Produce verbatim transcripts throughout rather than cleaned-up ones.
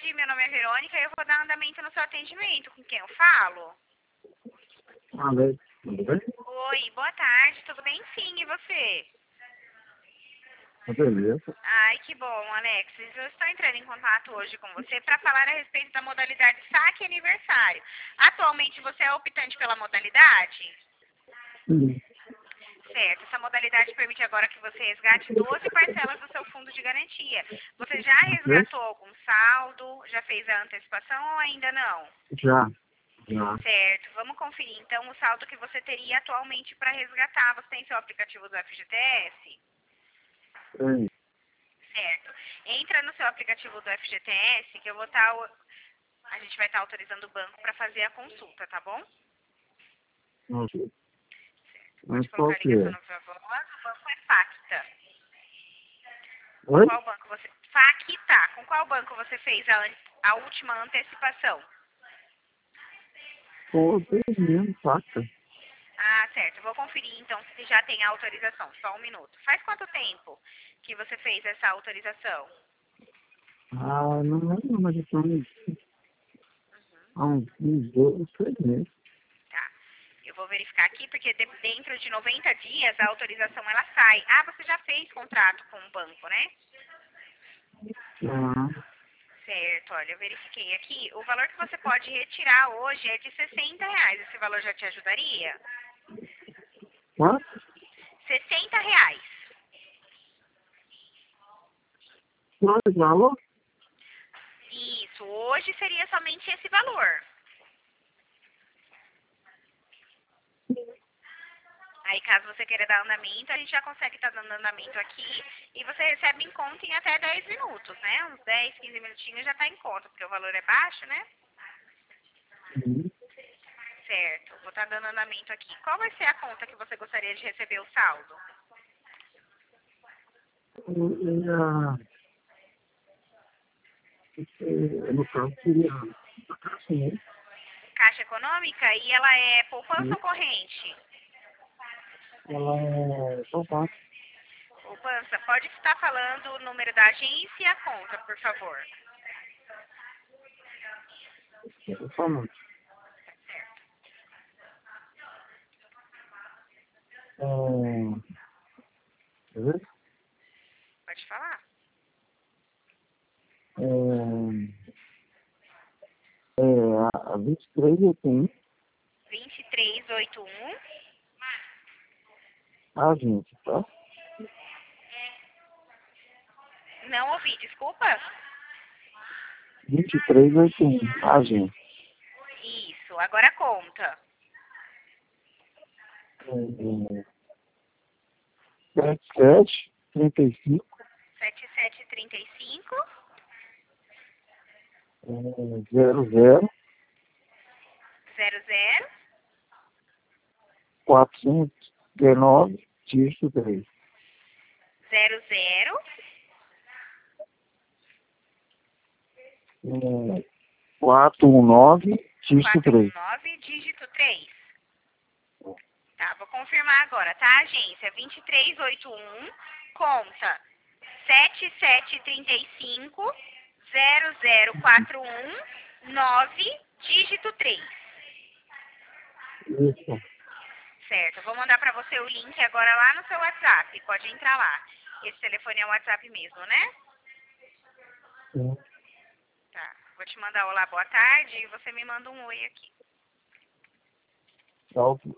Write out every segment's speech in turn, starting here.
tarde, meu nome é Verônica e eu vou dar andamento no seu atendimento. Com quem eu falo? Alô, tudo bem? Oi, boa tarde, tudo bem? Sim, e você? Beleza. Ai, que bom, Alexis. Eu estou entrando em contato hoje com você para falar a respeito da modalidade saque aniversário. Atualmente você é optante pela modalidade? Sim. Certo, essa modalidade permite agora que você resgate doze parcelas do seu fundo de garantia. Você já Yes? resgatou algum saldo? Já fez a antecipação ou ainda não? Já. Já. Certo, vamos conferir então o saldo que você teria atualmente para resgatar. Você tem seu aplicativo do F G T S? Tem. Certo. Entra no seu aplicativo do F G T S que eu vou estar... A gente vai estar autorizando o banco para fazer a consulta, tá bom? Ok. Mas Pode qual colocar a que ligação é? no viva voz. O banco é Facta. Com Oi? qual banco você... Facta. Com qual banco você fez a, an- a última antecipação? Pô, tem mesmo, saca? Ah, certo. Vou conferir então se já tem a autorização. Só um minuto. Faz quanto tempo que você fez essa autorização? Ah, não lembro, mas então há uns, uns dois, três meses. Tá. Eu vou verificar aqui porque de- dentro de noventa dias a autorização ela sai. Ah, você já fez contrato com o banco, né? Ah, Certo. Olha, eu verifiquei aqui. O valor que você pode retirar hoje é de sessenta reais. Esse valor já te ajudaria? quanto? sessenta reais. Quanto valor? Isso. Hoje seria somente esse valor. Aí, caso você queira dar andamento, a gente já consegue estar dando andamento aqui e você recebe em conta em até dez minutos, né? Uns dez, quinze minutinhos já está em conta, porque o valor é baixo, né? Sim. Certo. Vou estar dando andamento aqui. Qual vai ser a conta que você gostaria de receber o saldo? E, ah, esse, no caso, seria a caixa, né? Caixa econômica e ela é poupança Sim. ou corrente? Ela é poupança. Poupança, pode estar falando o número da agência e a conta, por favor. Somente. É, quer ver? Pode falar. É, é a vinte e três eu tenho. vinte e três oitenta e um. A gente, tá? Não ouvi, desculpa. vinte e três oitenta e um, a gente. Isso, agora a conta. É, sete sete, trinta e cinco, sete sete três cinco. é, zero zero, zero zero quatrocentos e dezenove, dígito três. zero zero É, quatrocentos e dezenove, dígito quatro um três. nove dígito três. Tá, vou confirmar agora, tá? Agência vinte e três oitenta e um, conta sete sete três cinco zero zero quatro um nove dígito três. Isso. Certo, eu vou mandar pra você o link agora lá no seu WhatsApp. Pode entrar lá. Esse telefone é o WhatsApp mesmo, né? Sim. Tá. Vou te mandar olá, boa tarde e você me manda um oi aqui. Tá ok.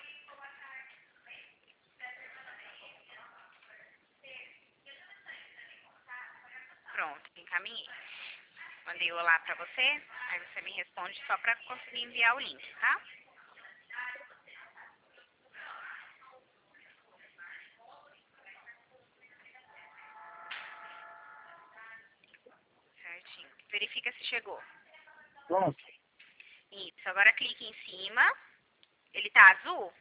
Pronto, encaminhei. Mandei olá pra você, aí você me responde só pra conseguir enviar o link, tá? Certinho. Verifica se chegou. Pronto. Isso, agora clique em cima. Ele tá azul?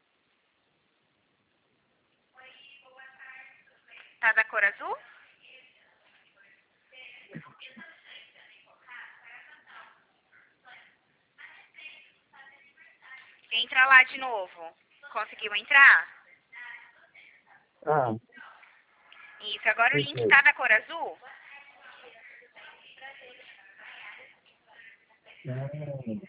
Tá da cor azul? Entra lá de novo. Conseguiu entrar? Ah, Isso, agora o link perfeito. tá da cor azul? tem...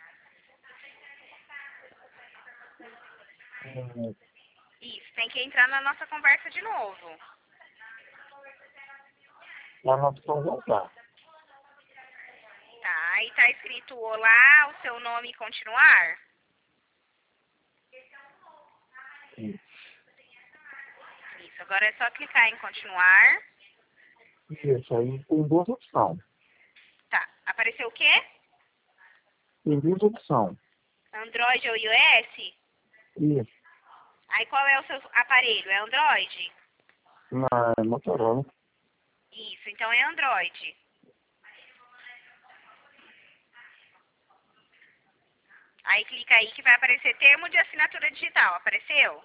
É, Isso, tem que entrar na nossa conversa de novo. lá na opção voltar. Tá, aí tá escrito olá, o seu nome e continuar. Isso. Isso, agora é só clicar em continuar. Isso, aí tem duas opções. Tá, apareceu o quê? Tem duas opções. Android ou iOS? Isso. Aí qual é o seu aparelho? É Android? Na Motorola. Isso, então é Android. Aí clica aí que vai aparecer termo de assinatura digital. Apareceu?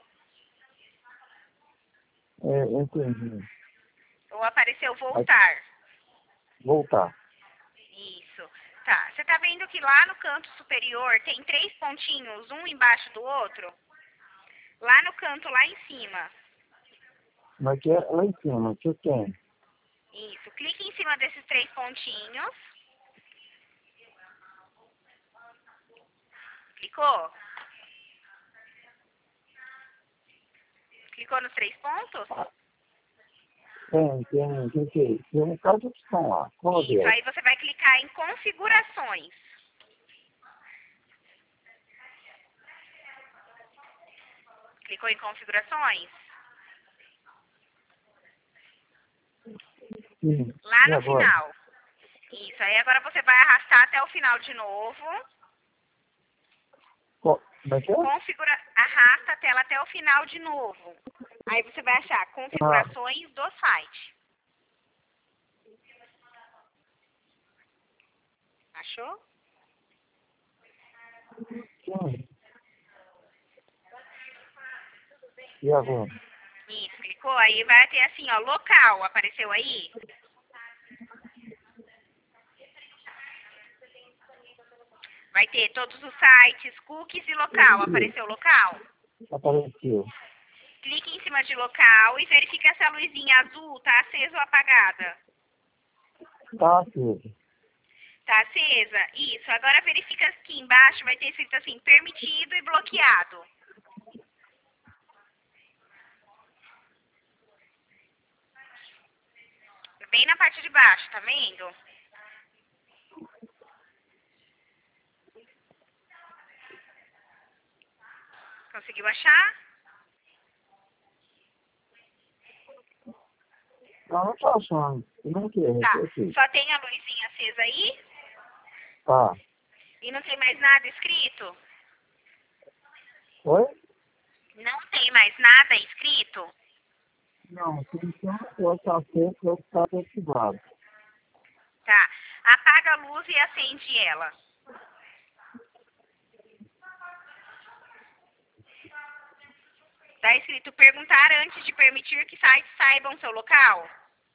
É, entendi. Ou apareceu Aí, voltar? voltar. Isso. Tá, você tá vendo que lá no canto superior tem três pontinhos, um embaixo do outro? Lá no canto, lá em cima. Mas que é lá em cima, que tem? Isso. Clique em cima desses três pontinhos. Clicou? Clicou nos três pontos? Ah, tem, tem, tem que tem um caso de opção lá. Qual Isso. é? Aí você vai clicar em configurações. Clicou em configurações? Sim. Lá E no agora? final. Isso. Aí agora você vai arrastar até o final de novo. Qual, como é que é? Configura... Arrasta a tela até o final de novo. Aí você vai achar Ah, configurações do site. Achou? sim. E agora? Isso, clicou. Aí vai ter assim, ó, local. Apareceu aí? Vai ter todos os sites, cookies e local. Apareceu local? Apareceu. Clique em cima de local e verifica se a luzinha azul tá acesa ou apagada. Tá aceso. Tá acesa? Isso. Agora verifica aqui embaixo, vai ter escrito assim, permitido e bloqueado. Bem na parte de baixo, tá vendo? Conseguiu achar? Não, não tá achando. Não quer, Tá. aqui. Só tem a luzinha acesa aí? Tá. E não tem mais nada escrito? Oi? Não tem mais nada escrito? Não, tem que pode estar aceso, pode estar ativado. Tá. Apaga a luz e acende ela. Tá escrito perguntar antes de permitir que sites saibam seu local?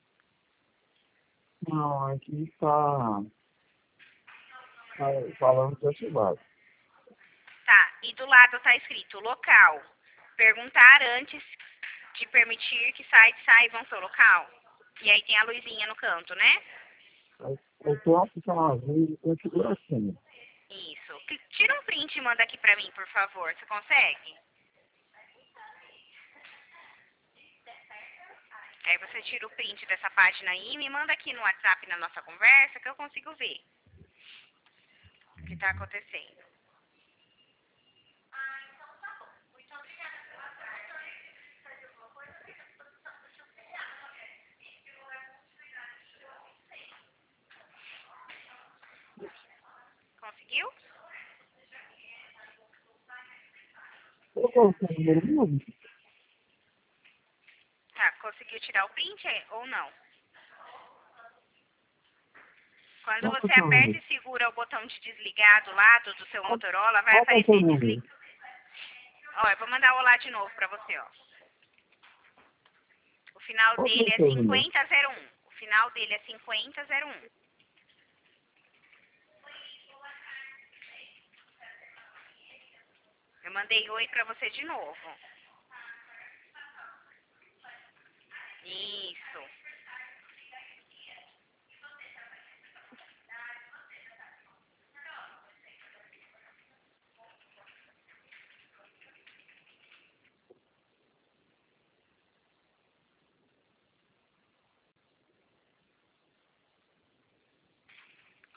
Não, aqui está tá falando que é ativado. Tá. E do lado tá escrito local. Perguntar antes de permitir que sites saibam seu local? E aí tem a luzinha no canto, né? Eu tô aplicando azul de configuração. Isso. Tira um print e manda aqui pra mim, por favor. Você consegue? Aí você tira o print dessa página aí e me manda aqui no WhatsApp na nossa conversa que eu consigo ver o que tá acontecendo. Conseguiu? Eu coloquei o número mesmo. Tá, conseguiu tirar o print é? Ou não? Quando Qual que é o você seu aperta número? e segura o botão de desligar do lado do seu Qual, Motorola, vai qual que é o seu aparecer número? desligar. Ó, eu vou mandar olá de novo pra você, ó. O final Qual que é dele o é seu número? cinquenta zero um. O final dele é cinquenta zero um. Eu mandei oi pra você de novo. Isso.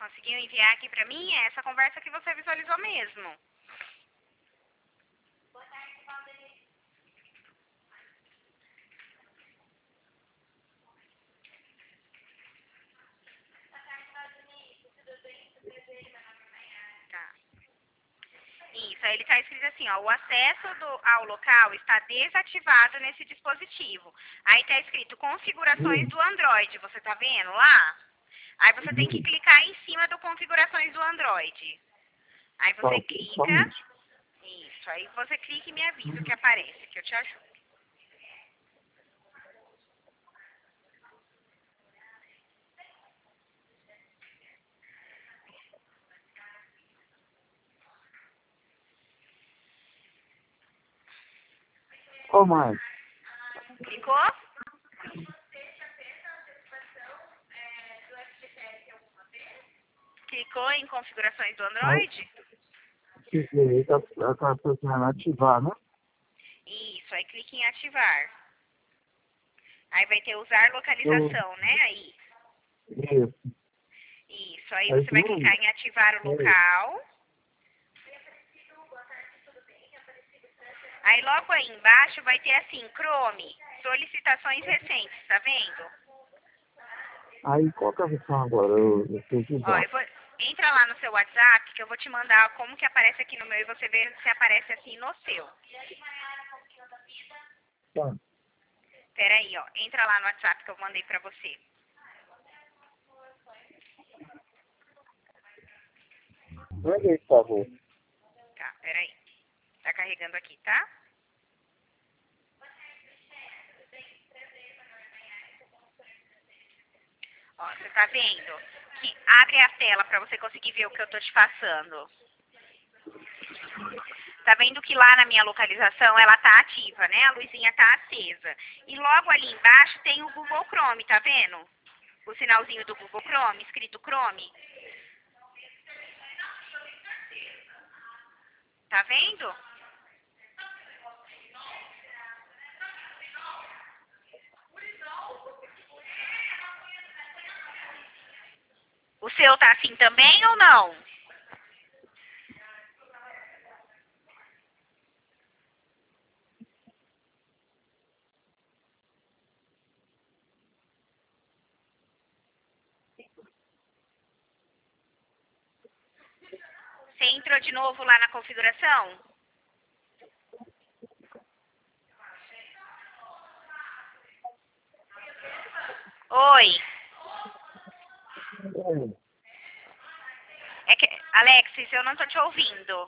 Conseguiu enviar aqui pra mim? É essa conversa que você visualizou mesmo. Tá. Isso, aí ele tá escrito assim, ó, o acesso do, ao local está desativado nesse dispositivo. Aí tá escrito configurações do Android, você tá vendo lá? Aí você tem que clicar em cima do configurações do Android. Aí você Tá, clica, somente. isso, aí você clica e me avisa o que aparece, que eu te ajudo. Qual mais? Clicou? Clicou em configurações do Aí, Android? cliquei, tá, tá precisando ativar, né? Isso, aí clique em ativar. Aí vai ter usar Eu, localização, né? Aí. isso. Isso, aí Aí, você vai tudo clicar em ativar o isso. local. Aí logo aí embaixo vai ter assim, Chrome, solicitações recentes, tá vendo? Aí, qual que é a versão agora? Eu, eu sei que Ó, dá. eu vou, entra lá no seu WhatsApp que eu vou te mandar como que aparece aqui no meu e você vê se aparece assim no seu. Tá. Pera aí, ó, entra lá no WhatsApp que eu mandei pra você. Manda aí, por favor. Tá, pera aí. Tá carregando aqui, tá? Ó, você tá vendo? Que abre a tela pra você conseguir ver o que eu tô te passando. Tá vendo que lá na minha localização ela tá ativa, né? A luzinha tá acesa. E logo ali embaixo tem o Google Chrome, tá vendo? O sinalzinho do Google Chrome, escrito Chrome. Tá vendo? O seu tá assim também ou não? Você entrou de novo lá na configuração? Oi. É. É que, Alexis, eu não tô te ouvindo.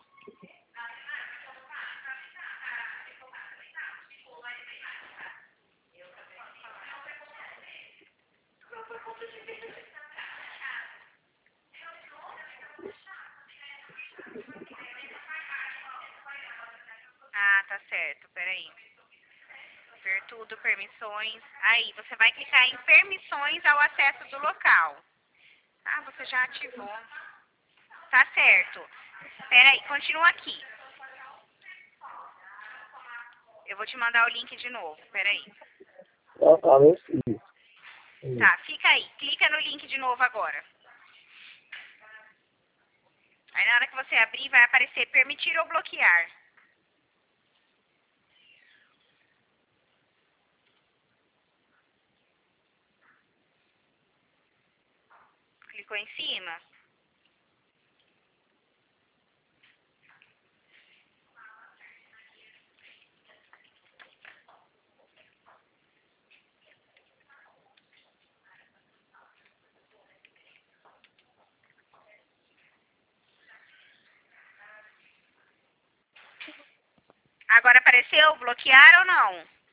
Ah, tá certo, peraí. Ver tudo, permissões. Aí, você vai clicar em permissões ao acesso do local. Ah, você já ativou. Tá certo. Peraí, continua aqui. Eu vou te mandar o link de novo, peraí. Aparece isso. Isso. Tá, fica aí. Clica no link de novo agora. Aí na hora que você abrir, vai aparecer permitir ou bloquear. Clicou em cima? Agora apareceu bloquear ou não?